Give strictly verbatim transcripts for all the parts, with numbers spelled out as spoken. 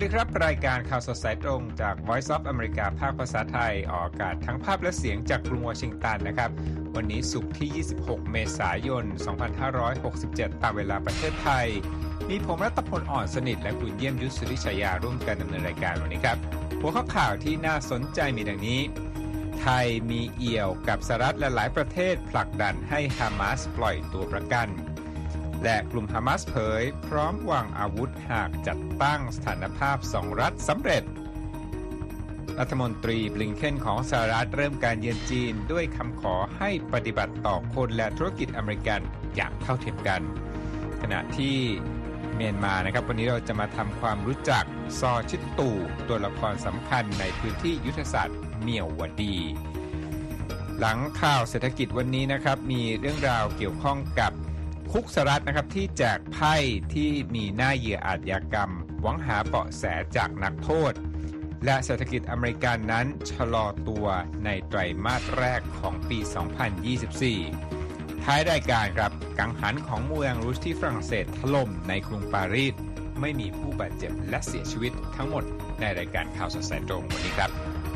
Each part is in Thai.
ดีครับรายการข่าวสดสายตรงจาก Voice of America ภาคภาษาไทยออกอากาศทั้งภาพและเสียงจากกรุงวอชิงตันนะครับวันนี้ศุกร์ที่ยี่สิบหกเมษายนสองพันห้าร้อยหกสิบเจ็ดตามเวลาประเทศไทยมีผมรัตพลอ่อนสนิทและคุณเยี่ยมยุทธสุริชยาร่วมกันดำเนินรายการวันนี้ครับหัวข้อข่าวที่น่าสนใจมีดังนี้ไทยมีเอี่ยวกับสหรัฐและหลายประเทศผลักดันให้ฮามาสปล่อยตัวประกันและกลุ่มฮามาสเผยพร้อมวางอาวุธหากจัดตั้งสถานภาพสองรัฐสำเร็จรัฐมนตรีบลิงเคนของสหรัฐเริ่มการเยือนจีนด้วยคำขอให้ปฏิบัติต่อคนและธุรกิจอเมริกันอย่างเท่าเทียมกันขณะที่เมียนมานะครับวันนี้เราจะมาทำความรู้จักซอชิดตู่ตัวละครสำคัญในพื้นที่ยุทธศาสตร์เมี่ยววดีหลังข่าวเศรษฐกิจวันนี้นะครับมีเรื่องราวเกี่ยวข้องกับคุกสหรัฐนะครับที่แจกไพ่ที่มีหน้าเหยื่ออาชญากรรมหวังหาเบาะแสจากนักโทษและเศรษฐกิจอเมริกันนั้นชะลอตัวในไตรมาสแรกของปี สองพันยี่สิบสี่ ท้ายรายการครับกังหันของเมืองรูสที่ฝรั่งเศสถล่มในกรุงปารีสไม่มีผู้บาดเจ็บและเสียชีวิตทั้งหมดในรายการข่าวสดสายตรงวันนี้ครับ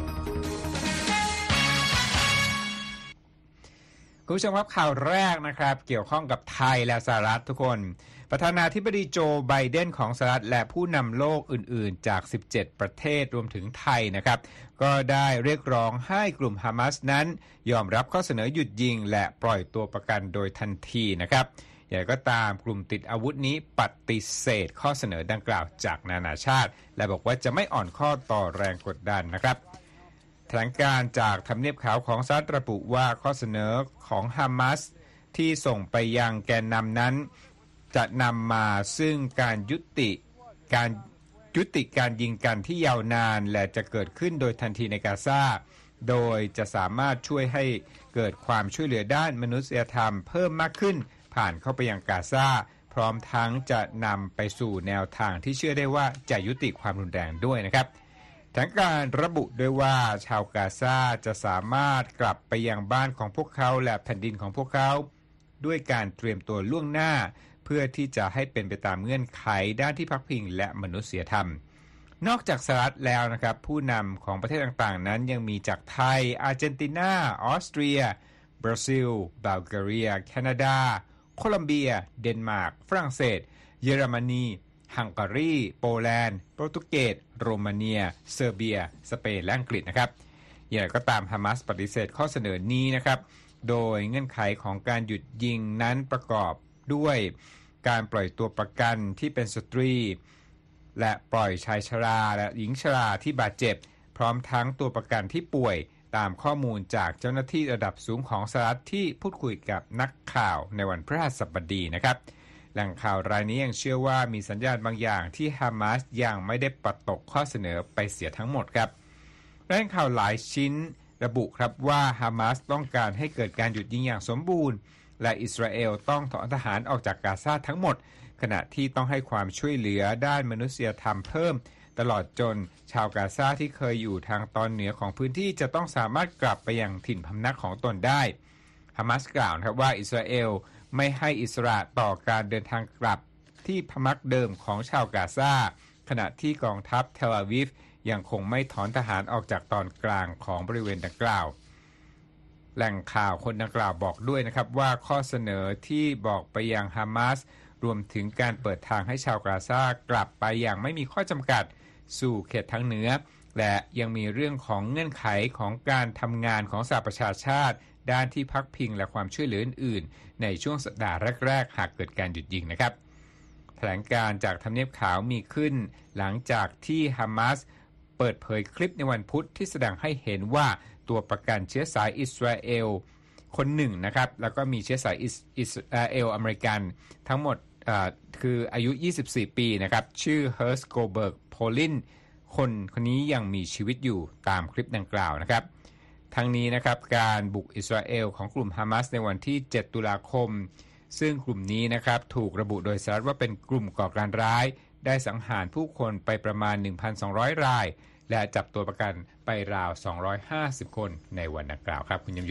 คุณผู้ชมครับข่าวแรกนะครับเกี่ยวข้องกับไทยและสหรัฐทุกคนประธานาธิบดีโจไบเดนของสหรัฐและผู้นำโลกอื่นๆจากสิบเจ็ดประเทศรวมถึงไทยนะครับก็ได้เรียกร้องให้กลุ่มฮามาสนั้นยอมรับข้อเสนอหยุดยิงและปล่อยตัวประกันโดยทันทีนะครับอย่างไรก็ตามกลุ่มติดอาวุธนี้ปฏิเสธข้อเสนอดังกล่าวจากนานาชาติและบอกว่าจะไม่อ่อนข้อต่อแรงกดดันนะครับแถลงการจากทำเนียบขาวของสหรัฐระบุว่าข้อเสนอของฮามาสที่ส่งไปยังแกนนำนั้นจะนำมาซึ่งการยุติการยุติการยิงกันที่ยาวนานและจะเกิดขึ้นโดยทันทีในกาซาโดยจะสามารถช่วยให้เกิดความช่วยเหลือด้านมนุษยธรรมเพิ่มมากขึ้นผ่านเข้าไปยังกาซาพร้อมทั้งจะนำไปสู่แนวทางที่เชื่อได้ว่าจะยุติความรุนแรงด้วยนะครับทางการระบุด้วยว่าชาวกาซาจะสามารถกลับไปยังบ้านของพวกเขาและแผ่นดินของพวกเขาด้วยการเตรียมตัวล่วงหน้าเพื่อที่จะให้เป็นไปตามเงื่อนไขด้านที่พักพิงและมนุษยธรรมนอกจากสหรัฐแล้วนะครับผู้นำของประเทศต่างๆนั้นยังมีจากไทยอาร์เจนตินาออสเตรียบราซิลบัลแกเรียแคนาดาโคลัมเบียเดนมาร์กฝรั่งเศสเยอรมนีฮังการีโปแลนด์โปรตุเกสโรมาเนียเซอร์เบียสเปนและอังกฤษนะครับอย่างไรก็ตามฮามาสปฏิเสธข้อเสนอนี้นะครับโดยเงื่อนไขของการหยุดยิงนั้นประกอบด้วยการปล่อยตัวประกันที่เป็นสตรีและปล่อยชายชราและหญิงชราที่บาดเจ็บพร้อมทั้งตัวประกันที่ป่วยตามข้อมูลจากเจ้าหน้าที่ระดับสูงของสหรัฐที่พูดคุยกับนักข่าวในวันพฤหัสบดีนะครับแหล่งข่าวรายนี้ยังเชื่อว่ามีสัญญาณบางอย่างที่ฮามาสยังไม่ได้ปัดตกข้อเสนอไปเสียทั้งหมดครับแหล่งข่าวหลายชิ้นระบุครับว่าฮามาสต้องการให้เกิดการหยุดยิงอย่างสมบูรณ์และอิสราเอลต้องถอนทหารออกจากกาซาทั้งหมดขณะที่ต้องให้ความช่วยเหลือด้านมนุษยธรรมเพิ่มตลอดจนชาวกาซาที่เคยอยู่ทางตอนเหนือของพื้นที่จะต้องสามารถกลับไปยังถิ่นพำนักของตนได้ฮามาสกล่าวนะครับว่าอิสราเอลไม่ให้อิสระต่อการเดินทางกลับที่พำนักเดิมของชาวกาซาขณะที่กองทัพเทลอาวิฟยังคงไม่ถอนทหารออกจากตอนกลางของบริเวณดังกล่าวแหล่งข่าวคนดังกล่าวบอกด้วยนะครับว่าข้อเสนอที่บอกไปยังฮามาสรวมถึงการเปิดทางให้ชาวกาซากลับไปอย่างไม่มีข้อจำกัดสู่เขตทางเหนือและยังมีเรื่องของเงื่อนไขของการทำงานของสหประชาชาติด้านที่พักพิงและความช่วยเหลืออื่นๆในช่วงสัปดาห์แรกๆหากเกิดการหยุดยิงนะครับแถลงการจากทำเนียบขาวมีขึ้นหลังจากที่ฮามาสเปิดเผยคลิปในวันพุธที่แสดงให้เห็นว่าตัวประกันเชื้อสายอิสราเอลคนหนึ่งนะครับแล้วก็มีเชื้อสายอิสราเอลอเมริกันทั้งหมดคืออายุยี่สิบสี่ปีนะครับชื่อเฮิร์สโกเบิร์กโพลินคนคนนี้ยังมีชีวิตอยู่ตามคลิปดังกล่าวนะครับทั้งนี้นะครับการบุกอิสราเอลของกลุ่มฮามาสในวันที่เจ็ดตุลาคมซึ่งกลุ่มนี้นะครับถูกระบุโดยสหรัฐว่าเป็นกลุ่มก่อการร้ายได้สังหารผู้คนไปประมาณ หนึ่งพันสองร้อย รายและจับตัวประกันไปราวสองร้อยห้าสิบคนในวันดังกล่าวครับคุณยมยุทธ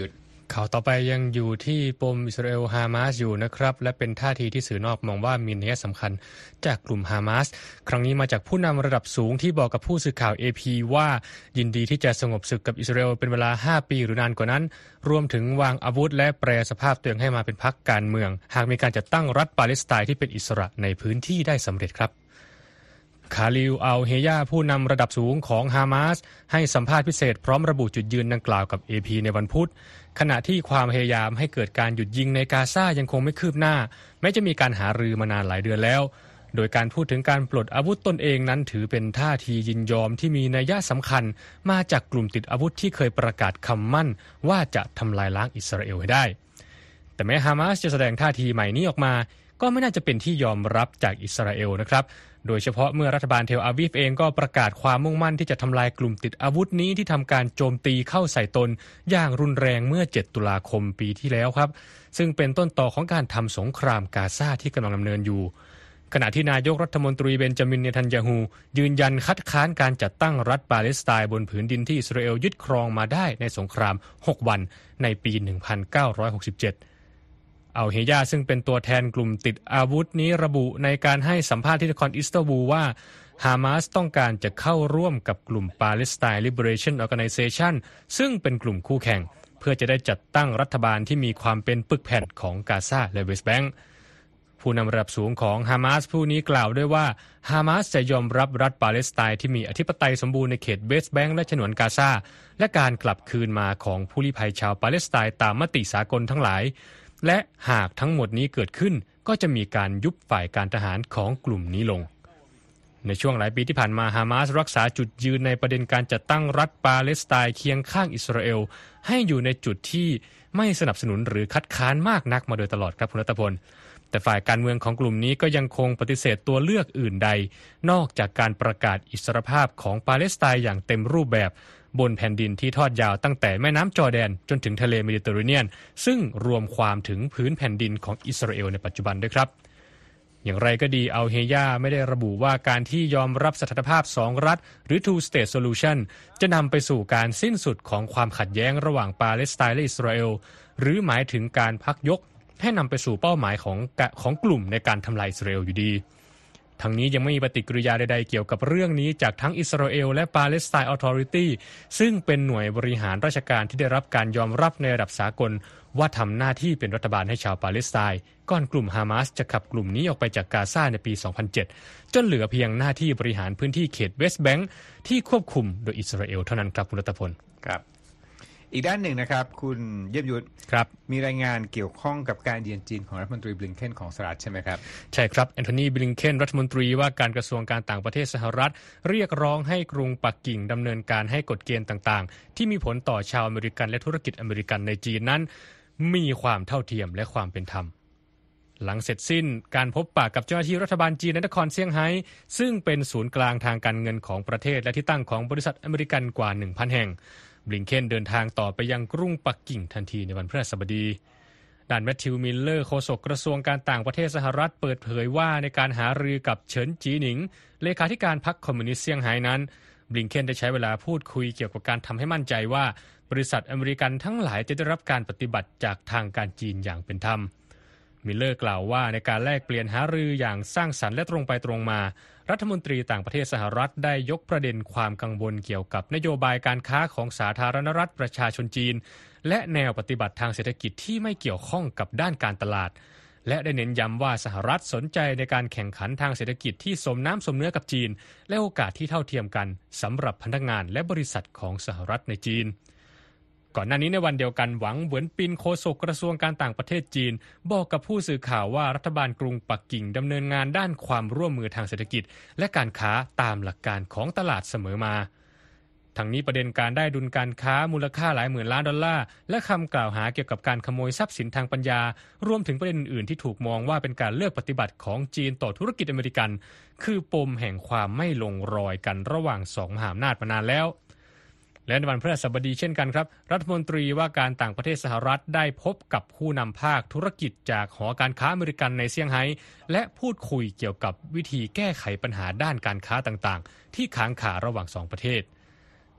ข่าวต่อไปยังอยู่ที่ปมอิสราเอลฮามาสอยู่นะครับและเป็นท่าทีที่สื่อนอกมองว่ามีนัยสำคัญจากกลุ่มฮามาสครั้งนี้มาจากผู้นำระดับสูงที่บอกกับผู้สื่อข่าว เอ พี ว่ายินดีที่จะสงบศึกกับอิสราเอลเป็นเวลาห้าปีหรือนานกว่านั้นรวมถึงวางอาวุธและแปรสภาพตัวเองให้มาเป็นพรรคการเมืองหากมีการจัดตั้งรัฐปาเลสไตน์ที่เป็นอิสระในพื้นที่ได้สำเร็จครับคาลิล อัล เฮยาผู้นำระดับสูงของฮามาสให้สัมภาษณ์พิเศษพร้อมระบุจุดยืนดังกล่าวกับ เอ พี ในวันพุธขณะที่ความพยายามให้เกิดการหยุดยิงในกาซายังคงไม่คืบหน้าแม้จะมีการหารือมานานหลายเดือนแล้วโดยการพูดถึงการปลดอาวุธตนเองนั้นถือเป็นท่าทียินยอมที่มีนัยสำคัญมาจากกลุ่มติดอาวุธที่เคยประกาศคำมั่นว่าจะทำลายล้างอิสราเอลให้ได้แต่แม้ฮามาสจะแสดงท่าทีใหม่นี้ออกมาก็ไม่น่าจะเป็นที่ยอมรับจากอิสราเอลนะครับโดยเฉพาะเมื่อรัฐบาลเทลอาวีฟเองก็ประกาศความมุ่งมั่นที่จะทำลายกลุ่มติดอาวุธนี้ที่ทำการโจมตีเข้าใส่ตนอย่างรุนแรงเมื่อเจ็ดตุลาคมปีที่แล้วครับซึ่งเป็นต้นต่อของการทำสงครามกาซาที่กำลังดำเนินอยู่ขณะที่นายกรัฐมนตรีเบนจามิน เนทันยาฮูยืนยันคัดค้านการจัดตั้งรัฐปาเลสไตน์บนผืนดินที่อิสราเอลยึดครองมาได้ในสงครามหกวันในปีหนึ่งพันเก้าร้อยหกสิบเจ็ดอัลเฮยาซึ่งเป็นตัวแทนกลุ่มติดอาวุธนี้ระบุในการให้สัมภาษณ์ที่นครอิสตันบูลว่าฮามาสต้องการจะเข้าร่วมกับกลุ่ม Palestine Liberation Organization ซึ่งเป็นกลุ่มคู่แข่งเพื่อจะได้จัดตั้งรัฐบาลที่มีความเป็นปึกแผ่นของกาซาและเวสต์แบงก์ผู้นำระดับสูงของฮามาสผู้นี้กล่าวด้วยว่าฮามาสจะยอมรับรัฐปาเลสไตน์ที่มีอธิปไตยสมบูรณ์ในเขตเวสต์แบงก์และฉนวนกาซาและการกลับคืนมาของผู้ลี้ภัยชาวปาเลสไตน์ตามมติสากลทั้งหลายและหากทั้งหมดนี้เกิดขึ้นก็จะมีการยุบฝ่ายการทหารของกลุ่มนี้ลงในช่วงหลายปีที่ผ่านมาฮามาสรักษาจุดยืนในประเด็นการจัดตั้งรัฐปาเลสไตน์เคียงข้างอิสราเอลให้อยู่ในจุดที่ไม่สนับสนุนหรือคัดค้านมากนักมาโดยตลอดครับคุณรัตพลแต่ฝ่ายการเมืองของกลุ่มนี้ก็ยังคงปฏิเสธตัวเลือกอื่นใดนอกจากการประกาศอิสรภาพของปาเลสไตน์อย่างเต็มรูปแบบบนแผ่นดินที่ทอดยาวตั้งแต่แม่น้ำจอร์แดนจนถึงทะเลเมดิเตอร์เรเนียนซึ่งรวมความถึงพื้นแผ่นดินของอิสราเอลในปัจจุบันด้วยครับอย่างไรก็ดีอัลเฮยาไม่ได้ระบุว่าการที่ยอมรับสถานภาพสองรัฐหรือ two state solution จะนำไปสู่การสิ้นสุดของความขัดแย้งระหว่างปาเลสไตน์และอิสราเอลหรือหมายถึงการพักยกให้นำไปสู่เป้าหมายของของกลุ่มในการทำลายอิสราเอลอยู่ดีทั้งนี้ยังไม่มีปฏิกิริยาใดๆเกี่ยวกับเรื่องนี้จากทั้งอิสราเอลและ Palestine Authority ซึ่งเป็นหน่วยบริหารราชการที่ได้รับการยอมรับในระดับสากลว่าทำหน้าที่เป็นรัฐบาลให้ชาวปาเลสไตน์ก่อนกลุ่มฮามาสจะขับกลุ่มนี้ออกไปจากกาซาในปี สองพันเจ็ด จนเหลือเพียงหน้าที่บริหารพื้นที่เขตเวสต์แบงก์ที่ควบคุมโดยอิสราเอลเท่านั้นครับคุณรัตพลครับอีกด้านหนึ่งนะครับคุณเยี่ยมยุทธครับมีรายงานเกี่ยวข้องกับการเยือนจีนของรัฐมนตรีบลิงเคนของสหรัฐใช่ไหมครับใช่ครับแอนโทนีบลิงเคนรัฐมนตรีว่าการกระทรวงการต่างประเทศสหรัฐเรียกร้องให้กรุงปักกิ่งดำเนินการให้กฎเกณฑ์ต่างๆที่มีผลต่อชาวอเมริกันและธุรกิจอเมริกันในจีนนั้นมีความเท่าเทียมและความเป็นธรรมหลังเสร็จสิ้นการพบปะกับเจ้าหน้าที่รัฐบาลจีนในนครเซี่ยงไฮ้ซึ่งเป็นศูนย์กลางทางการเงินของประเทศและที่ตั้งของบริษัทอเมริกันกว่า หนึ่งพัน แห่งบลิงเคนเดินทางต่อไปยังกรุงปักกิ่งทันทีในวันพฤหัสบดีด้านแมทธิวมิลเลอร์โฆษกกระทรวงการต่างประเทศสหรัฐเปิดเผยว่าในการหารือกับเฉินจีหนิงเลขาธิการพรรคคอมมิวนิสต์เซี่ยงไฮ้นั้นบลิงเคนได้ใช้เวลาพูดคุยเกี่ยวกับการทำให้มั่นใจว่าบริษัทอเมริกันทั้งหลายจะได้รับการปฏิบัติจากทางการจีนอย่างเป็นธรรมมิลเลอร์กล่าวว่าในการแลกเปลี่ยนหารืออย่างสร้างสรรค์และตรงไปตรงมารัฐมนตรีต่างประเทศสหรัฐได้ยกประเด็นความกังวลเกี่ยวกับนโยบายการค้าของสาธารณรัฐประชาชนจีนและแนวปฏิบัติทางเศรษฐกิจที่ไม่เกี่ยวข้องกับด้านการตลาดและได้เน้นย้ำว่าสหรัฐสนใจในการแข่งขันทางเศรษฐกิจที่สมน้ำสมเนื้อกับจีนและโอกาสที่เท่าเทียมกันสำหรับพนักงานและบริษัทของสหรัฐในจีนก่อนหน้านี้ในวันเดียวกันหวังเหวินปินโฆษกกระทรวงการต่างประเทศจีนบอกกับผู้สื่อข่าวว่ารัฐบาลกรุงปักกิ่งดำเนินงานด้านความร่วมมือทางเศรษฐกิจและการค้าตามหลักการของตลาดเสมอมาทั้งนี้ประเด็นการได้ดุลการค้ามูลค่าหลายหมื่นล้านดอลลาร์และคำกล่าวหาเกี่ยวกับการขโมยทรัพย์สินทางปัญญารวมถึงประเด็นอื่นๆที่ถูกมองว่าเป็นการเลือกปฏิบัติของจีนต่อธุรกิจอเมริกันคือปมแห่งความไม่ลงรอยกันระหว่างสองมหาอำนาจมานานแล้วและในวันพฤหัสบดีเช่นกันครับรัฐมนตรีว่าการต่างประเทศสหรัฐได้พบกับผู้นำภาคธุรกิจจากหอการค้าอเมริกันในเซี่ยงไฮ้และพูดคุยเกี่ยวกับวิธีแก้ไขปัญหาด้านการค้าต่างๆที่ค้างคาระหว่างสองประเทศ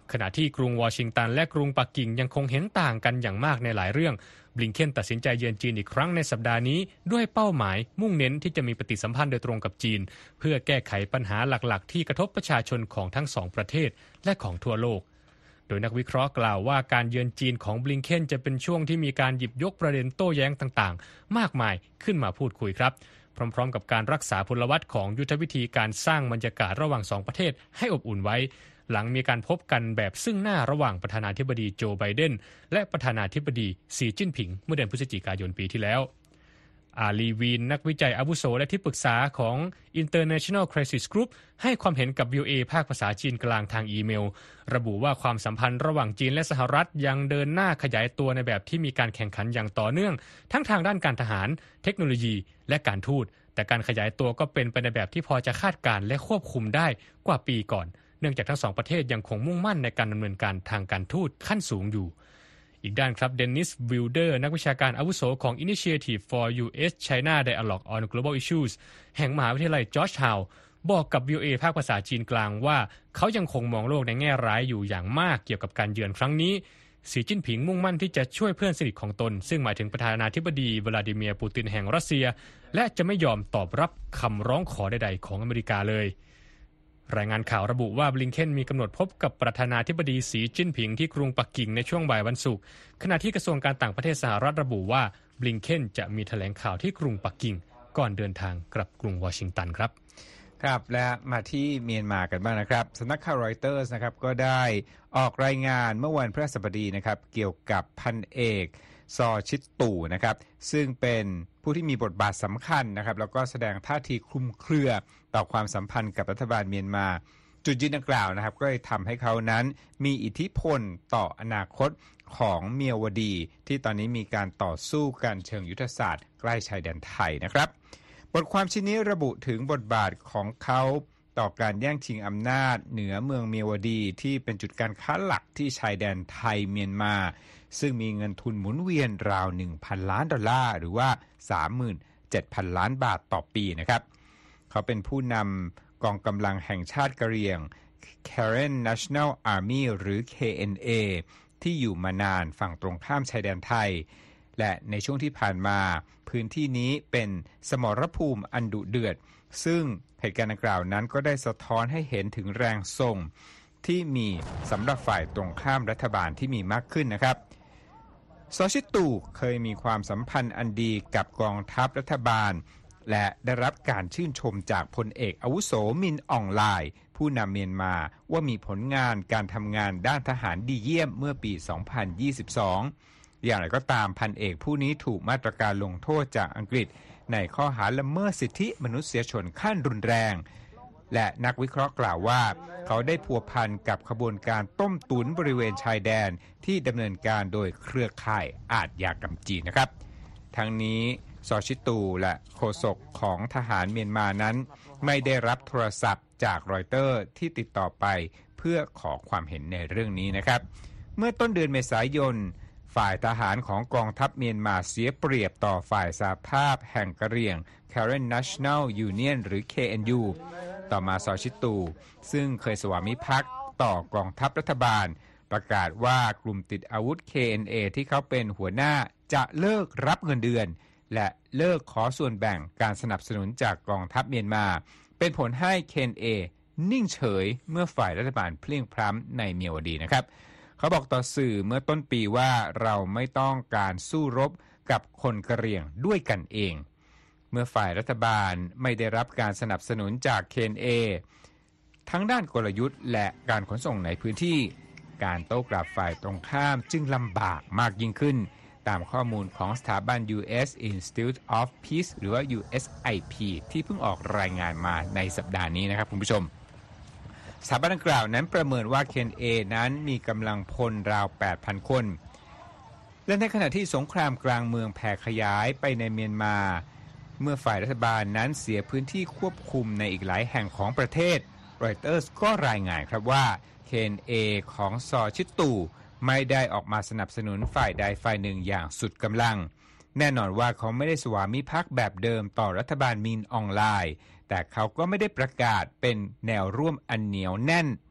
ขณะที่กรุงวอชิงตันและกรุงปักกิ่งยังคงเห็นต่างกันอย่างมากในหลายเรื่องบลิงเคนตัดสินใจเยือนจีนอีกครั้งในสัปดาห์นี้ด้วยเป้าหมายมุ่งเน้นที่จะมีปฏิสัมพันธ์โดยตรงกับจีนเพื่อแก้ไขปัญหาหลักๆที่กระทบประชาชนของทั้งสองประเทศและของทั่วโลกโดยนักวิเคราะห์กล่าวว่าการเยือนจีนของบลิงเคนจะเป็นช่วงที่มีการหยิบยกประเด็นโต้แย้งต่างๆมากมายขึ้นมาพูดคุยครับพร้อมๆกับการรักษาพลวัตของยุทธวิธีการสร้างบรรยากาศระหว่างสองประเทศให้อบอุ่นไว้หลังมีการพบกันแบบซึ่งหน้าระหว่างประธานาธิบดีโจไบเดนและประธานาธิบดีสีจิ้นผิงเมื่อเดือนพฤศจิกายนปีที่แล้วอาลีวีนนักวิจัยอาวุโสและที่ปรึกษาของ International Crisis Group ให้ความเห็นกับ วี โอ เอ ภาคภาษาจีนกลางทางอีเมลระบุว่าความสัมพันธ์ระหว่างจีนและสหรัฐยังเดินหน้าขยายตัวในแบบที่มีการแข่งขันอย่างต่อเนื่องทั้งทางด้านการทหารเทคโนโลยีและการทูตแต่การขยายตัวก็เป็นไปในแบบที่พอจะคาดการณ์และควบคุมได้กว่าปีก่อนเนื่องจากทั้งสองประเทศยังคงมุ่งมั่นในการดำเนินการทางการทูตขั้นสูงอยู่อีกด้านครับเดนนิสวิลเดอร์นักวิชาการอาวุโสของ Initiative for ยู เอส China Dialogue on Global Issues แห่งมหาวิทยาลัยจอร์จทาวน์บอกกับ วี โอ เอ ภาคภาษาจีนกลางว่าเขายังคงมองโลกในแง่ร้ายอยู่อย่างมากเกี่ยวกับการเยือนครั้งนี้สีจิ้นผิงมุ่งมั่นที่จะช่วยเพื่อนสนิทของตนซึ่งหมายถึงประธานาธิบดีวลาดิเมียร์ปูตินแห่งรัสเซียและจะไม่ยอมตอบรับคำร้องขอใดๆของอเมริกาเลยรายงานข่าวระบุว่าบลิงเคนมีกำหนดพบกับประธานาธิบดีสีจิ้นผิงที่กรุงปักกิ่งในช่วงบ่ายวันศุกร์ขณะที่กระทรวงการต่างประเทศสหรัฐระบุว่าบลิงเคนจะมีแถลงข่าวที่กรุงปักกิ่งก่อนเดินทางกลับกรุงวอชิงตันครับครับและมาที่เมียนมากันบ้างนะครับสำนักข่าวรอยเตอร์สนะครับก็ได้ออกรายงานเมื่อวันพฤหัสบดีนะครับเกี่ยวกับพันเอกซอชิดตู่นะครับซึ่งเป็นผู้ที่มีบทบาทสำคัญนะครับแล้วก็แสดงท่าทีคลุมเครือต่อความสัมพันธ์กับรัฐบาลเมียนมาจุดยืนดังกล่าวนะครับก็เลยทำให้เขานั้นมีอิทธิพลต่ออนาคตของเมียวดีที่ตอนนี้มีการต่อสู้กันเชิงยุทธศาสตร์ใกล้ชายแดนไทยนะครับบทความชิ้นนี้ระบุถึงบทบาทของเขาต่อการแย่งชิงอำนาจเหนือเมืองเมียวดีที่เป็นจุดการค้าหลักที่ชายแดนไทยเมียนมาซึ่งมีเงินทุนหมุนเวียนราว หนึ่งพัน ล้านดอลลาร์หรือว่า สามหมื่นเจ็ดพัน ล้านบาทต่อปีนะครับเขาเป็นผู้นำกองกำลังแห่งชาติกะเหรี่ยง Karen National Army หรือ เค เอ็น เอ ที่อยู่มานานฝั่งตรงข้ามชายแดนไทยและในช่วงที่ผ่านมาพื้นที่นี้เป็นสมรภูมิอันดุเดือดซึ่งเหตุการณ์ดังกล่าวนั้นก็ได้สะท้อนให้เห็นถึงแรงส่งที่มีสำหรับฝ่ายตรงข้ามรัฐบาลที่มีมากขึ้นนะครับซอชิตู่เคยมีความสัมพันธ์อันดีกับกองทัพรัฐบาลและได้รับการชื่นชมจากพลเอกอาวุโสมินอองไลน์ผู้นำเมียนมาว่ามีผลงานการทำงานด้านทหารดีเยี่ยมเมื่อปี สองพันยี่สิบสอง อย่างไรก็ตามพันเอกผู้นี้ถูกมาตรการลงโทษจากอังกฤษในข้อหาละเมิดสิทธิมนุษยชนขั้นรุนแรงและนักวิเคราะห์กล่าวว่าเขาได้พัวพันกับขบวนการต้มตุ๋นบริเวณชายแดนที่ดำเนินการโดยเครือข่ายอาชญากรรมจีนนะครับทั้งนี้ซอชิตูและโฆษกของทหารเมียนมานั้นไม่ได้รับโทรศัพท์จากรอยเตอร์ที่ติดต่อไปเพื่อขอความเห็นในเรื่องนี้นะครับเมื่อต้นเดือนเมษายนฝ่ายทหารของกองทัพเมียนมาเสียเปรียบต่อฝ่ายสหภาพแห่งกะเหรี่ยง Karen National Union หรือ เค เอ็น ยู ต่อมาซอชิตูซึ่งเคยสวามิภักดิ์ต่อกองทัพรัฐบาลประกาศว่ากลุ่มติดอาวุธ เค เอ็น เอ ที่เขาเป็นหัวหน้าจะเลิกรับเงินเดือนและเลิกขอส่วนแบ่งการสนับสนุนจากกองทัพเมียนมาเป็นผลให้ เค เอ็น เอ นิ่งเฉยเมื่อฝ่ายรัฐบาลเพลียงพล้ำในเมียวดีนะครับเขาบอกต่อสื่อเมื่อต้นปีว่าเราไม่ต้องการสู้รบกับคนกะเหรี่ยงด้วยกันเองเมื่อฝ่ายรัฐบาลไม่ได้รับการสนับสนุนจาก เค เอ็น เอ ทั้งด้านกลยุทธ์และการขนส่งในพื้นที่การโต้กลับฝ่ายตรงข้ามจึงลำบากมากยิ่งขึ้นตามข้อมูลของสถาบัน ยู เอส Institute of Peace หรือว่า ยู เอส ไอ พี ที่เพิ่งออกรายงานมาในสัปดาห์นี้นะครับคุณผู้ชมสถาบันดังกล่าวนั้นประเมินว่า เค เอ็น เอ นั้นมีกำลังพลราว แปดพัน คนและในขณะที่สงครามกลางเมืองแผ่ขยายไปในเมียนมาเมื่อฝ่ายรัฐบาลนั้นเสียพื้นที่ควบคุมในอีกหลายแห่งของประเทศรอยเตอร์สก็รายงานครับว่า เค เอ็น เอ ของซอชิตู่ไม่ได้ออกมาสนับสนุนฝ่ายใดฝ่ายหนึ่งอย่างสุดกำลังแน่นอนว่าเขาไม่ได้สวามิภักดิ์แบบเดิมต่อรัฐบาลมินอองไลน์แต่เขาก็ไม่ได้ประกาศเป็นแนวร่วมอันเหนียวแน่น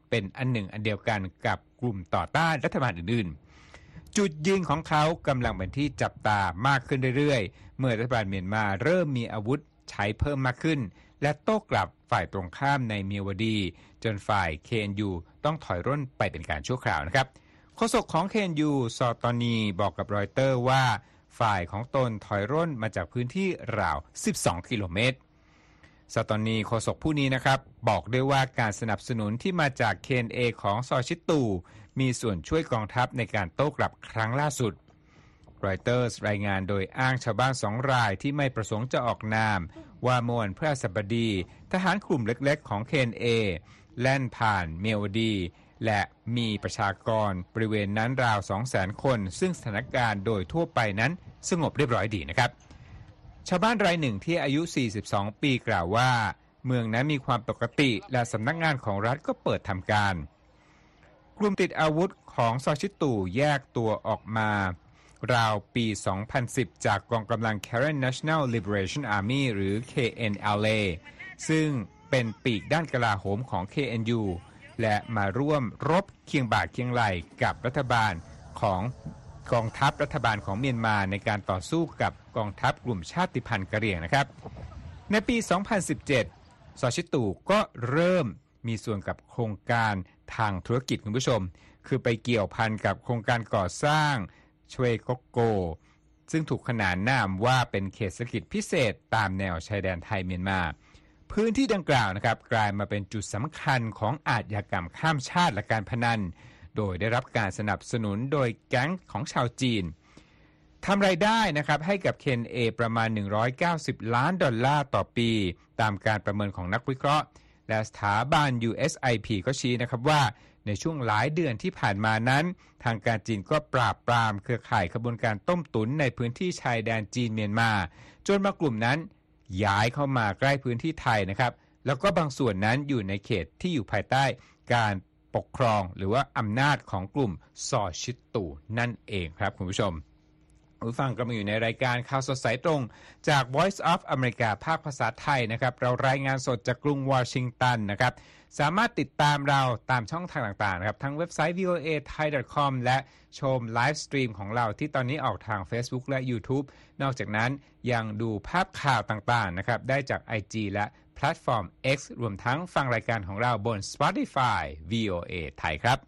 เป็นอันหนึ่งอันเดียวกันกับกลุ่มต่อต้านรัฐบาลอื่นๆจุดยืนของเขากำลังเป็นที่จับตามากขึ้นเรื่อยๆเมื่อรัฐบาลเมียนมาเริ่มมีอาวุธใช้เพิ่มมากขึ้นและโต้กลับฝ่ายตรงข้ามในเมียวดีจนฝ่าย เค เอ็น ยู ต้องถอยร่นไปเป็นการชั่วคราวนะครับโฆษกของ เค เอ็น ยู ซอตอนีบอกกับรอยเตอร์ว่าฝ่ายของตนถอยร่นมาจากพื้นที่ราวสิบสองกิโลเมตรซาตอนีโฆษกผู้นี้นะครับบอกด้วยว่าการสนับสนุนที่มาจาก เค เอ็น เอ ของซอชิตูมีส่วนช่วยกองทัพในการโต้กลับครั้งล่าสุดรอยเตอร์รายงานโดยอ้างชาวบ้านสองรายที่ไม่ประสงค์จะออกนามว่าเมื่อวันพฤหัสบดีทหารกลุ่มเล็กๆของ เค เอ็น เอ แล่นผ่านเมียวดีและมีประชากรบริเวณนั้นราว สองแสน คนซึ่งสถานการณ์โดยทั่วไปนั้นสงบเรียบร้อยดีนะครับชาวบ้านรายหนึ่งที่อายุสี่สิบสองปีกล่าวว่าเมืองนั้นมีความปกติและสำนักงานของรัฐก็เปิดทำการกลุ่มติดอาวุธของซอชิตูแยกตัวออกมาราวปี สองพันสิบ จากกองกำลัง Karen National Liberation Army หรือ เค เอ็น แอล เอ ซึ่งเป็นปีกด้านกลาโหมของ เค เอ็น ยู และมาร่วมรบเคียงบ่าเคียงไหล่กับรัฐบาลของกองทัพรัฐบาลของเมียนมาในการต่อสู้กับกองทัพกลุ่มชาติพันธุ์กะเหรี่ยงนะครับในปี สองพันสิบเจ็ด ซอชิตูก็เริ่มมีส่วนกับโครงการทางธุรกิจคุณผู้ชมคือไปเกี่ยวพันกับโครงการก่อสร้างชเวโกโกซึ่งถูกขนานนามว่าเป็นเขตเศรษฐกิจพิเศษตามแนวชายแดนไทยเมียนมาพื้นที่ดังกล่าวนะครับกลายมาเป็นจุดสำคัญของอาชญากรรมข้ามชาติและการพนันโดยได้รับการสนับสนุนโดยแก๊งของชาวจีนทำรายได้นะครับให้กับ เค เอ็น เอ ประมาณหนึ่งร้อยเก้าสิบล้านดอลลาร์ต่อปีตามการประเมินของนักวิเคราะห์และสถาบัน ยู เอส ไอ พี ก็ชี้นะครับว่าในช่วงหลายเดือนที่ผ่านมานั้นทางการจีนก็ปราบปรามเครือข่ายขบวนการต้มตุ๋นในพื้นที่ชายแดนจีนเมียนมาจนมากลุ่มนั้นย้ายเข้ามาใกล้พื้นที่ไทยนะครับแล้วก็บางส่วนนั้นอยู่ในเขตที่อยู่ภายใต้การปกครองหรือว่าอำนาจของกลุ่มซอชิตูนั่นเองครับคุณผู้ชมผู้ฟังกำลังอยู่ในรายการข่าวสดสายตรงจาก Voice of America ภาคภาษาไทยนะครับเรารายงานสดจากกรุงวอชิงตันนะครับสามารถติดตามเราตามช่องทางต่างๆนะครับทั้งเว็บไซต์ วี โอ เอ ไทย ดอท คอม และชมไลฟ์สตรีมของเราที่ตอนนี้ออกทาง Facebook และ YouTube นอกจากนั้นยังดูภาพข่าวต่างๆนะครับได้จาก ไอ จี และแพลตฟอร์ม X รวมทั้งฟังรายการของเราบน Spotify วี โอ เอ ไทยครับ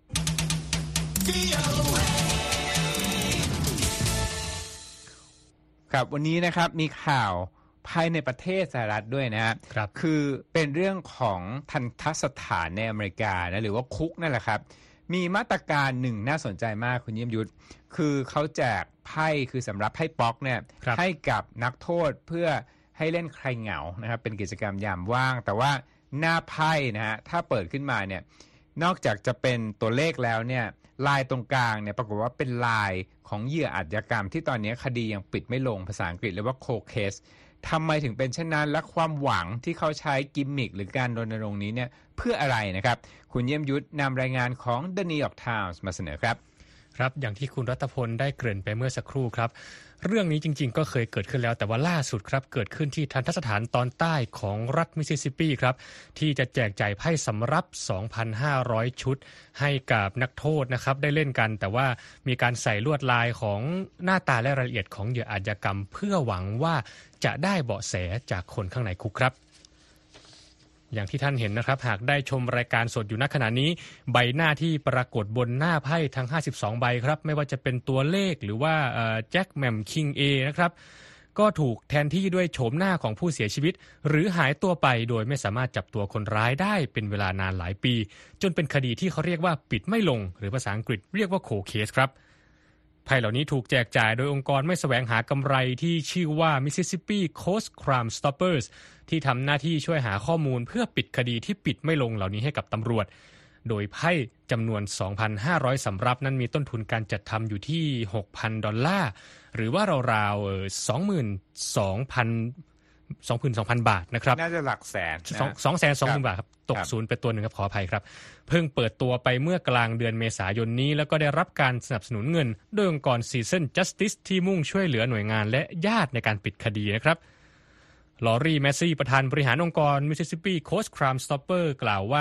ครับวันนี้นะครับมีข่าวภายในประเทศสหรัฐด้วยนะครับคือเป็นเรื่องของทันตสถานในอเมริกานะหรือว่าคุกนั่นแหละครับมีมาตรการหนึ่งน่าสนใจมากคุณเยี่ยมยุทธคือเขาแจกไพ่คือสำหรับไพ่ป๊อกเนี่ยให้กับนักโทษเพื่อให้เล่นใครเหงานะครับเป็นกิจกรรมยามว่างแต่ว่าหน้าไพ่นะฮะถ้าเปิดขึ้นมาเนี่ยนอกจากจะเป็นตัวเลขแล้วเนี่ยลายตรงกลางเนี่ยปรากฏว่าเป็นลายของเหยื่ออาชญากรรมที่ตอนนี้คดียังปิดไม่ลงภาษาอังกฤษเรียกว่า cold case ทำไมถึงเป็นเช่นนั้นและความหวังที่เขาใช้กิมมิคหรือการรณรงค์นี้เนี่ยเพื่ออะไรนะครับคุณเยี่ยมยุทธนำรายงานของ The New York Times มาเสนอครับครับอย่างที่คุณรัตพลได้เกริ่นไปเมื่อสักครู่ครับเรื่องนี้จริงๆก็เคยเกิดขึ้นแล้วแต่ว่าล่าสุดครับเกิดขึ้นที่ทันตสถานตอนใต้ของรัฐมิสซิสซิปปีครับที่จะแจกจ่ายไพ่สำรับ สองพันห้าร้อย ชุดให้กับนักโทษนะครับได้เล่นกันแต่ว่ามีการใส่ลวดลายของหน้าตาและรายละเอียดของเหยื่ออาชญากรรมเพื่อหวังว่าจะได้เบาะแสจากคนข้างในคุกครับอย่างที่ท่านเห็นนะครับหากได้ชมรายการสดอยู่ณขณะนี้ใบหน้าที่ปรากฏบนหน้าไพ่ทั้งห้าสิบสองใบครับไม่ว่าจะเป็นตัวเลขหรือว่าแจ็คแหม่มคิงเอนะครับก็ถูกแทนที่ด้วยโฉมหน้าของผู้เสียชีวิตหรือหายตัวไปโดยไม่สามารถจับตัวคนร้ายได้เป็นเวลานานหลายปีจนเป็นคดีที่เขาเรียกว่าปิดไม่ลงหรือภาษาอังกฤษเรียกว่าโคเคสครับไพ่เหล่านี้ถูกแจกจ่ายโดยองค์กรไม่แสวงหากำไรที่ชื่อว่า Mississippi Coast Crime Stoppers ที่ทำหน้าที่ช่วยหาข้อมูลเพื่อปิดคดีที่ปิดไม่ลงเหล่านี้ให้กับตำรวจโดยไพ่จำนวน สองพันห้าร้อย สำรับนั้นมีต้นทุนการจัดทำอยู่ที่ หกพัน ดอลลาร์หรือว่าราวๆ สองหมื่นสองพัน สองหมื่นสองพัน บาทนะครับน่าจะหลักแสนสองแสนสองหมื่น บาทครับตกศูนย์ไปตัวหนึ่งครับขออภัยครับเพิ่งเปิดตัวไปเมื่อกลางเดือนเมษายนนี้แล้วก็ได้รับการสนับสนุนเงินโดยองค์กร Season Justice ที่มุ่งช่วยเหลือหน่วยงานและญาติในการปิดคดีนะครับลอรี่แมสซี่ประธานบริหารองค์กร Mississippi Coast Crime Stopper กล่าวว่า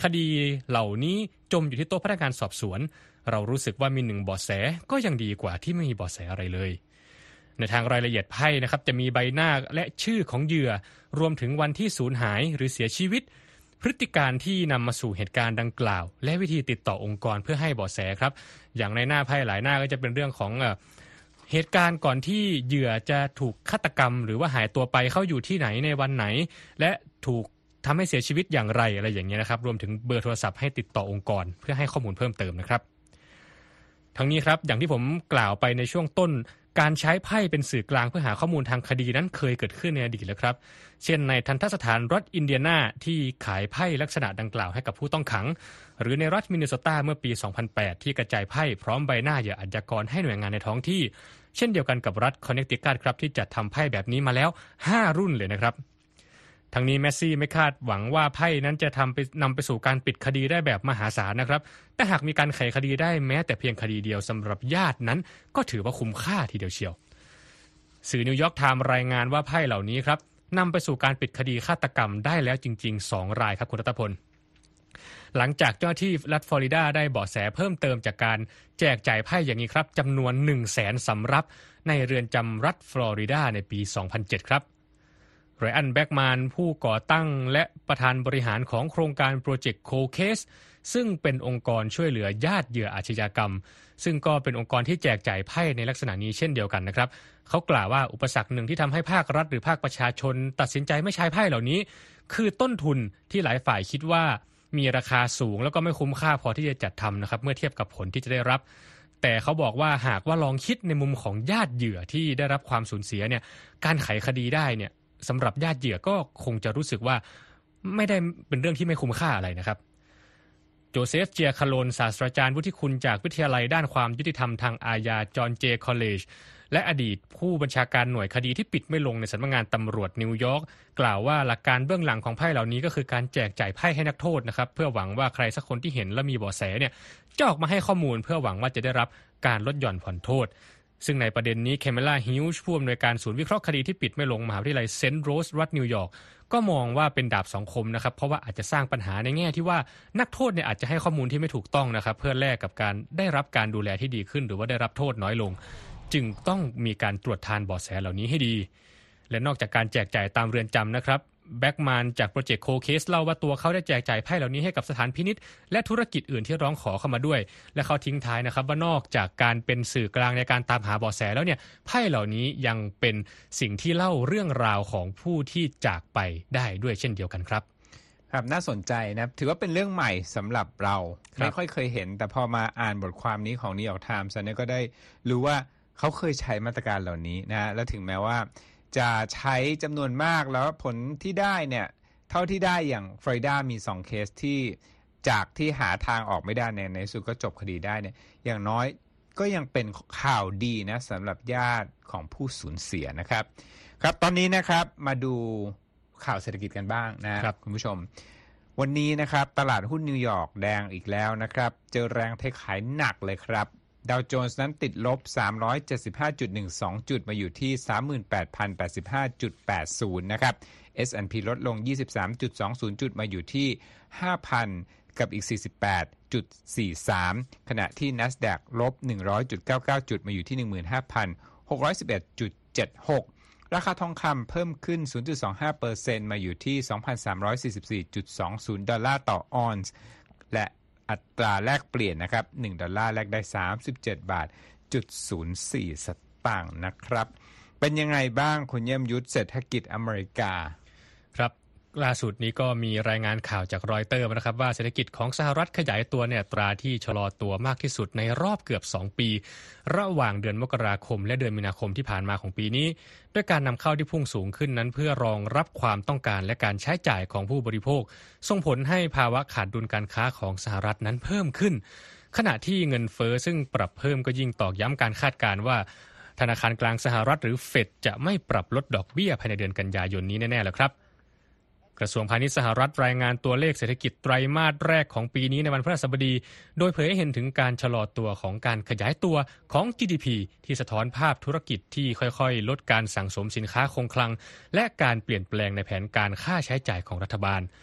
คดีเหล่านี้จมอยู่ที่โต๊ะพนักงานสอบสวนเรารู้สึกว่ามีหนึ่งเบาะแสก็ยังดีกว่าที่ไม่มีเบาะแสอะไรเลยในทางรายละเอียดไพ่นะครับจะมีใบหน้าและชื่อของเหยื่อรวมถึงวันที่สูญหายหรือเสียชีวิตพฤติการที่นำมาสู่เหตุการณ์ดังกล่าวและวิธีติดต่อองค์กรเพื่อให้เบาะแสครับอย่างในหน้าไพ่หลายหน้าก็จะเป็นเรื่องของเอ่อเหตุการณ์ก่อนที่เหยื่อจะถูกฆาตกรรมหรือว่าหายตัวไปเข้าอยู่ที่ไหนในวันไหนและถูกทำให้เสียชีวิตอย่างไรอะไรอย่างเงี้ยนะครับรวมถึงเบอร์โทรศัพท์ให้ติดต่อองค์กรเพื่อให้ข้อมูลเพิ่มเติมนะครับทั้งนี้ครับอย่างที่ผมกล่าวไปในช่วงต้นการใช้ไพ่เป็นสื่อกลางเพื่อหาข้อมูลทางคดีนั้นเคยเกิดขึ้นในอดีตแล้วครับเช่นในทันตสถานรัฐอินเดียนาที่ขายไพ่ลักษณะดังกล่าวให้กับผู้ต้องขังหรือในรัฐมินนิโซตาเมื่อปี สองพันแปด ที่กระจายไพ่พร้อมใบหน้าเหยื่ออาชญากรให้หน่วยงานในท้องที่เช่นเดียวกันกับรัฐคอนเนคติคัตครับที่จัดทำไพ่แบบนี้มาแล้วห้ารุ่นเลยนะครับทั้งนี้เมสซี่ไม่คาดหวังว่าไพ่นั้นจะทำไปนำไปสู่การปิดคดีได้แบบมหาศาลนะครับแต่หากมีการไขคดีได้แม้แต่เพียงคดีเดียวสำหรับญาตินั้นก็ถือว่าคุ้มค่าทีเดียวเชียวสื่อนิวยอร์กไทม์รายงานว่าไพ่เหล่านี้ครับนำไปสู่การปิดคดีฆาตกรรมได้แล้วจริงๆสองรายครับคุณรัตพลหลังจากเจ้าหน้าที่รัฐฟลอริดาได้เบาะแสเพิ่มเติมจากการแจกจ่ายไพ่อย่างนี้ครับจำนวน หนึ่งแสน สำรับในเรือนจำรัฐฟลอริดาในปี สองพันเจ็ด ครับไรอันแบ็กแมนผู้ก่อตั้งและประธานบริหารของโครงการโปรเจกต์โคเคสซึ่งเป็นองค์กรช่วยเหลือญาติเหยื่ออาชญากรรมซึ่งก็เป็นองค์กรที่แจกจ่ายไพ่ในลักษณะนี้เช่นเดียวกันนะครับเขากล่าวว่าอุปสรรคหนึ่งที่ทำให้ภาครัฐหรือภาคประชาชนตัดสินใจไม่ใช้ไพ่เหล่านี้คือต้นทุนที่หลายฝ่ายคิดว่ามีราคาสูงแล้วก็ไม่คุ้มค่าพอที่จะจัดทำนะครับเมื่อเทียบกับผลที่จะได้รับแต่เขาบอกว่าหากว่าลองคิดในมุมของญาติเหยื่อที่ได้รับความสูญเสียเนี่ยการไขคดีได้เนี่ยสำหรับญาติเหยื่อก็คงจะรู้สึกว่าไม่ได้เป็นเรื่องที่ไม่คุ้มค่าอะไรนะครับโจเซฟเจียคาโลนศาสตราจารย์วุฒิคุณจากวิทยาลัยด้านความยุติธรรมทางอาญาจอห์นเจคอลเลจและอดีตผู้บัญชาการหน่วยคดีที่ปิดไม่ลงในสำนักงานตำรวจนิวยอร์กกล่าวว่าหลักการเบื้องหลังของไพ่เหล่านี้ก็คือการแจกจ่ายไพ่ให้นักโทษนะครับเพื่อหวังว่าใครสักคนที่เห็นและมีเบาะแสเนี่ยจะออกมาให้ข้อมูลเพื่อหวังว่าจะได้รับการลดหย่อนผ่อนโทษซึ่งในประเด็นนี้เคเมล่าฮิวช์ผู้อำนวยการศูนย์วิเคราะห์คดีที่ปิดไม่ลงมหาวิทยาลัยเซนต์โรสรัฐนิวยอร์กก็มองว่าเป็นดาบสองคมนะครับเพราะว่าอาจจะสร้างปัญหาในแง่ที่ว่านักโทษเนี่ยอาจจะให้ข้อมูลที่ไม่ถูกต้องนะครับเพื่อแลกกับการได้รับการดูแลที่ดีขึ้นหรือว่าได้รับโทษน้อยลงจึงต้องมีการตรวจทานเบาะแสเหล่านี้ให้ดีและนอกจากการแจกจ่ายตามเรือนจำนะครับแบ็กแมนจากโปรเจกต์โคเคสเล่าว่าตัวเขาได้แจกจ่ายไพ่เหล่านี้ให้กับสถานพินิจและธุรกิจอื่นที่ร้องขอเข้ามาด้วยและเขาทิ้งท้ายนะครับว่านอกจากการเป็นสื่อกลางในการตามหาเบาะแสแล้วเนี่ยไพ่เหล่านี้ยังเป็นสิ่งที่เล่าเรื่องราวของผู้ที่จากไปได้ด้วยเช่นเดียวกันครับครับน่าสนใจนะถือว่าเป็นเรื่องใหม่สำหรับเราไม่ค่อยเคยเห็นแต่พอมาอ่านบทความนี้ของนิวยอร์กไทมส์เนี่ยก็ได้รู้ว่าเขาเคยใช้มาตรการเหล่านี้นะและถึงแม้ว่าจะใช้จำนวนมากแล้วผลที่ได้เนี่ยเท่าที่ได้อย่างฟลอริดามีสองเคสที่จากที่หาทางออกไม่ได้ในในสุดก็จบคดีได้เนี่ยอย่างน้อยก็ยังเป็นข่าวดีนะสำหรับญาติของผู้สูญเสียนะครับครับตอนนี้นะครับมาดูข่าวเศรษฐกิจกันบ้างนะครับคุณผู้ชมวันนี้นะครับตลาดหุ้นนิวยอร์กแดงอีกแล้วนะครับเจอแรงเทขายหนักเลยครับดาวโจนส์นั้นติดลบ สามร้อยเจ็ดสิบห้าจุดหนึ่งสอง จุดมาอยู่ที่ สามหมื่นแปดพันแปดสิบห้าจุดแปดศูนย์ นะครับ เอส แอนด์ พี ลดลง ยี่สิบสามจุดสองศูนย์ จุดมาอยู่ที่ ห้าพัน กับอีก สี่สิบแปดจุดสี่สาม ขณะที่ NASDAQ ลบ หนึ่งร้อยจุดเก้าเก้า จุดมาอยู่ที่ หนึ่งหมื่นห้าพันหกร้อยสิบเอ็ดจุดเจ็ดหก ราคาทองคำเพิ่มขึ้น ศูนย์จุดสองห้าเปอร์เซ็นต์ มาอยู่ที่ สองพันสามร้อยสี่สิบสี่จุดสองศูนย์ ดอลลาร์ต่อออนซ์และอัตราแลกเปลี่ยนนะครับหนึ่งดอลลาร์แลกได้สามสิบเจ็ดบาทจุดศูนย์สี่สตางค์นะครับเป็นยังไงบ้างคุณเยี่ยมยุทธเศรษฐกิจอเมริกาครับล่าสุดนี้ก็มีรายงานข่าวจากรอยเตอร์นะครับว่าเศรษฐกิจของสหรัฐขยายตัวในอัตราที่ชะลอตัวมากที่สุดในรอบเกือบสองปีระหว่างเดือนมกราคมและเดือนมีนาคมที่ผ่านมาของปีนี้ด้วยการนำเข้าที่พุ่งสูงขึ้นนั้นเพื่อรองรับความต้องการและการใช้จ่ายของผู้บริโภคส่งผลให้ภาวะขาดดุลการค้าของสหรัฐนั้นเพิ่มขึ้นขณะที่เงินเฟ้อซึ่งปรับเพิ่มก็ยิ่งตอกย้ำการคาดการณ์ว่าธนาคารกลางสหรัฐหรือเฟดจะไม่ปรับลดดอกเบี้ยภายในเดือนกันยายนนี้แน่ๆแล้วครับกระทรวงพาณิชย์สหรัฐรายงานตัวเลขเศรษฐกิจไตรมาสแรกของปีนี้ในวันพฤหัสบดีโดยเผยให้เห็นถึงการชะลอตัวของการขยายตัวของ จี ดี พี ที่สะท้อนภาพธุรกิจที่ค่อยๆลดการสั่งสมสินค้าคงคลังและการเปลี่ยนแปลงในแผนการค่าใช้จ่ายของรัฐบาล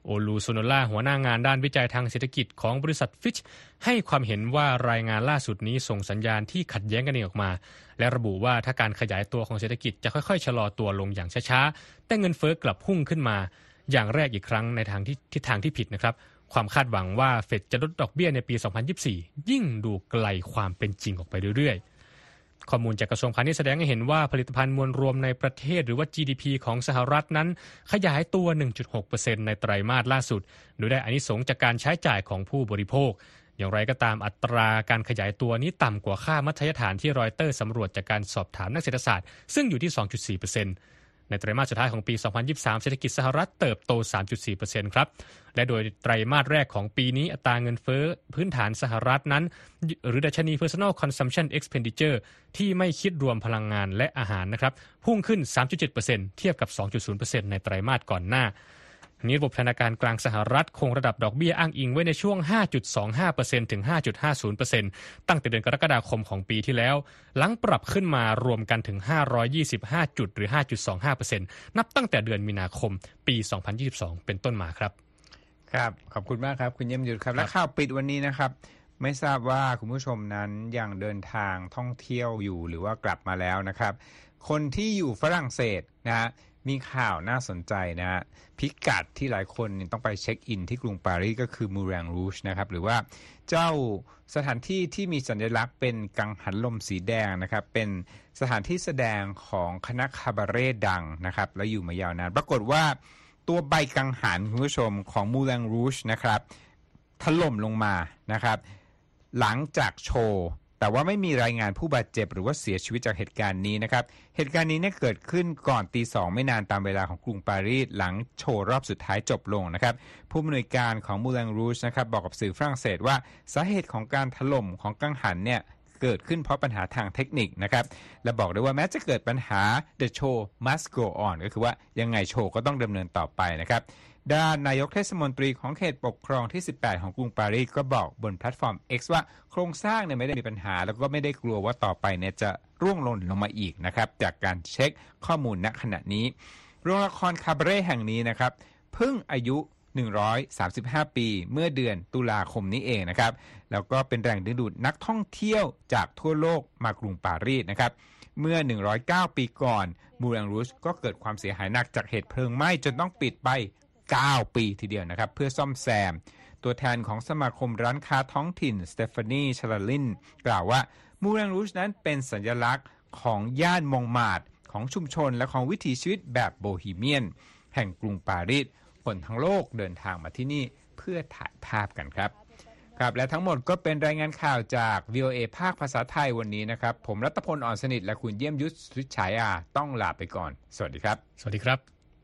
โอลูโซโนล่าหัวหน้างานด้านวิจัยทางเศรษฐกิจของบริษัทฟิชให้ความเห็นว่ารายงานล่าสุดนี้ส่งสัญญาณที่ขัดแย้งกันเองออกมาและระบุว่าถ้าการขยายตัวของเศรษฐกิจจะค่อยๆชะลอตัวลงอย่างช้าๆแต่เงินเฟ้อกลับพุ่งขึ้นมาอย่างแรกอีกครั้งในทางที่ทิศทางที่ผิดนะครับความคาดหวังว่าเฟดจะลดดอกเบี้ยในปี สองพันยี่สิบสี่ ยิ่งดูไกลความเป็นจริงออกไปเรื่อยๆข้อมูลจากกระทรวงพาณิชย์แสดงให้เห็นว่าผลิตภัณฑ์มวลรวมในประเทศหรือว่า จี ดี พี ของสหรัฐนั้นขยายตัว หนึ่งจุดหกเปอร์เซ็นต์ ในไตรมาสล่าสุดโดยได้อานิสงส์จากการใช้จ่ายของผู้บริโภคอย่างไรก็ตามอัตราการขยายตัวนี้ต่ำกว่าค่ามัธยฐานที่รอยเตอร์สำรวจจากการสอบถามนักเศรษฐศาสตร์ซึ่งอยู่ที่ สองจุดสี่เปอร์เซ็นต์ในไตรมาสสุดท้ายของปี สองพันยี่สิบสาม เศรษฐกิจสหรัฐเติบโต สามจุดสี่เปอร์เซ็นต์ ครับและโดยไตรมาสแรกของปีนี้อัตราเงินเฟ้อพื้นฐานสหรัฐนั้นหรือดัชนี Personal Consumption Expenditure ที่ไม่คิดรวมพลังงานและอาหารนะครับพุ่งขึ้น สามจุดเจ็ดเปอร์เซ็นต์ เทียบกับ สองจุดศูนย์เปอร์เซ็นต์ ในไตรมาสก่อนหน้านี้ระบบธนาคารกลางสหรัฐคงระดับดอกเบี้ยอ้างอิงไว้ในช่วง ห้าจุดสองห้าเปอร์เซ็นต์ ถึง ห้าจุดห้าศูนย์เปอร์เซ็นต์ ตั้งแต่เดือนกรกฎาคมของปีที่แล้วหลังปรับขึ้นมารวมกันถึงห้าร้อยยี่สิบห้าจุดหรือ ห้าจุดสองห้าเปอร์เซ็นต์ นับตั้งแต่เดือนมีนาคมปี สองพันยี่สิบสอง เป็นต้นมาครับครับขอบคุณมากครับคุณเยี่ยมยุทธครับและข่าวปิดวันนี้นะครับไม่ทราบว่าคุณผู้ชมนั้นยังเดินทางท่องเที่ยวอยู่หรือว่ากลับมาแล้วนะครับคนที่อยู่ฝรั่งเศสนะฮะมีข่าวน่าสนใจนะฮะพิกัดที่หลายคนต้องไปเช็คอินที่กรุงปารีสก็คือมูแรงรูชนะครับหรือว่าเจ้าสถานที่ที่มีสัญลักษณ์เป็นกังหันลมสีแดงนะครับเป็นสถานที่แสดงของคณะคาบาเร่ดังนะครับและอยู่มายาวนานปรากฏว่าตัวใบกังหันคุณผู้ชมของมูแรงรูชนะครับถล่มลงมานะครับหลังจากโชว์แต่ว่าไม่มีรายงานผู้บาดเจ็บหรือว่าเสียชีวิตจากเหตุการณ์นี้นะครับเหตุการณ์นี้เนี่ยเกิดขึ้นก่อนตีสองไม่นานตามเวลาของกรุงปารีสหลังโชว์รอบสุดท้ายจบลงนะครับผู้อำนวยการของมูแรงรูชนะครับบอกกับสื่อฝรั่งเศสว่าสาเหตุของการถล่มของกังหันเนี่ยเกิดขึ้นเพราะปัญหาทางเทคนิคนะครับและบอกด้วยว่าแม้จะเกิดปัญหา The show must go on ก็คือว่ายังไงโชว์ก็ต้องดำเนินต่อไปนะครับด้านนายกเทศมนตรีของเขตปกครองที่สิบแปดของกรุงปารีสก็บอกบนแพลตฟอร์ม X ว่าโครงสร้างเนี่ยไม่ได้มีปัญหาแล้วก็ไม่ได้กลัวว่าต่อไปเนี่ยจะร่วงหล่นลงมาอีกนะครับจากการเช็คข้อมูลณขณะนี้โรงละครคาบาเร่แห่งนี้นะครับเพิ่งอายุหนึ่งร้อยสามสิบห้าปีเมื่อเดือนตุลาคมนี้เองนะครับแล้วก็เป็นแรงดึงดูดนักท่องเที่ยวจากทั่วโลกมากรุงปารีสนะครับเมื่อหนึ่งร้อยเก้าปีก่อนมูแรงรูชก็เกิดความเสียหายหนักจากเหตุเพลิงไหม้จนต้องปิดไปเก้าปีทีเดียวนะครับเพื่อซ่อมแซมตัวแทนของสมาคมร้านค้าท้องถิ่นสเตฟานีชาลาลินกล่าวว่ามูแรงรูชนั้นเป็นสัญลักษณ์ของย่านมองมาร์ทของชุมชนและของวิถีชีวิตแบบโบฮีเมียนแห่งกรุงปารีสคนทั้งโลกเดินทางมาที่นี่เพื่อถ่ายภาพกันครับครับและทั้งหมดก็เป็นรายงานข่าวจาก วี โอ เอ ภาคภาษาไทยวันนี้นะครับผมรัตพล อ่อนสนิทและคุณเยี่ยมยุทธ สุทธิฉายาต้องลาไปก่อนสวัสดีครับสวัสดีครับ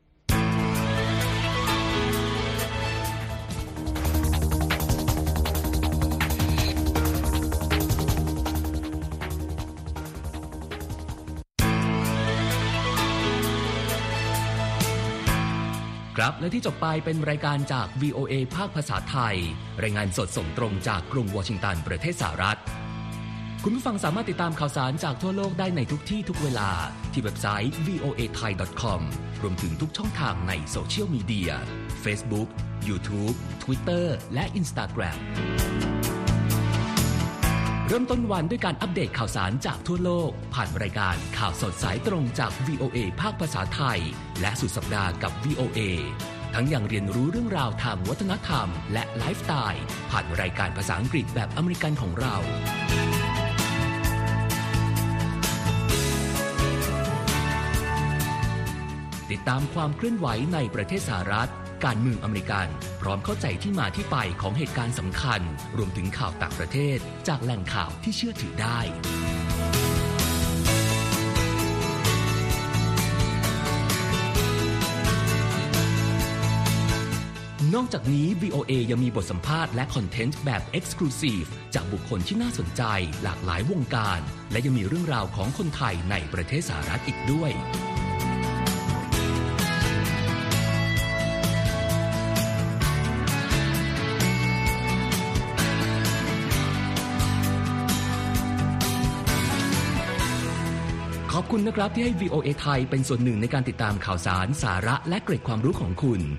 ครับและที่จบไปเป็นรายการจาก วี โอ เอ ภาคภาษาไทยรายงานสดส่งตรงจากกรุงวอชิงตันประเทศสหรัฐคุณผู้ฟังสามารถติดตามข่าวสารจากทั่วโลกได้ในทุกที่ทุกเวลาที่เว็บไซต์ วี โอ เอ ไทย ดอท คอม รวมถึงทุกช่องทางในโซเชียลมีเดีย Facebook YouTube Twitter และ Instagram เริ่มต้นวันด้วยการอัปเดตข่าวสารจากทั่วโลกผ่านรายการข่าวสดสายตรงจาก วี โอ เอ ภาคภาษาไทยและสุดสัปดาห์กับ วี โอ เอ ทั้งยังเรียนรู้เรื่องราวทางวัฒนธรรมและไลฟ์สไตล์ผ่านรายการภาษาอังกฤษแบบอเมริกันของเราติดตามความเคลื่อนไหวในประเทศสหรัฐการเมืองอเมริกันพร้อมเข้าใจที่มาที่ไปของเหตุการณ์สำคัญรวมถึงข่าวต่างประเทศจากแหล่งข่าวที่เชื่อถือได้นอกจากนี้ วี โอ เอ ยังมีบทสัมภาษณ์และคอนเทนต์แบบ Exclusive จากบุคคลที่น่าสนใจหลากหลายวงการและยังมีเรื่องราวของคนไทยในประเทศสหรัฐอีกด้วยขอบคุณนะครับที่ให้ วี โอ เอ ไทยเป็นส่วนหนึ่งในการติดตามข่าวสารสาระและเกร็ดความรู้ของคุณ